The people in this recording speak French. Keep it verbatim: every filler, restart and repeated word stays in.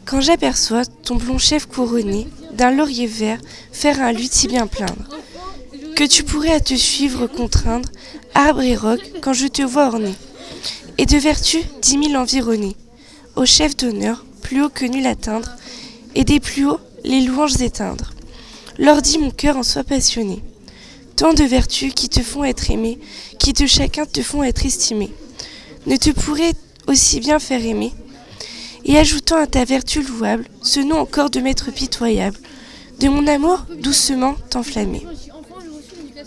Quand j'aperçois ton blond chef couronné d'un laurier vert faire un luth si bien plaindre, que tu pourrais à te suivre contraindre, arbre et roc, quand je te vois orné, et de vertu dix mille environnés, au chef d'honneur, plus haut que nul atteindre, et des plus hauts les louanges éteindre. Leur dit mon cœur en soit passionné. Tant de vertus qui te font être aimé, qui de chacun te font être estimé, ne te pourraient aussi bien faire aimer, et ajoutant à ta vertu louable ce nom encore de maître pitoyable, de mon amour doucement t'enflammer.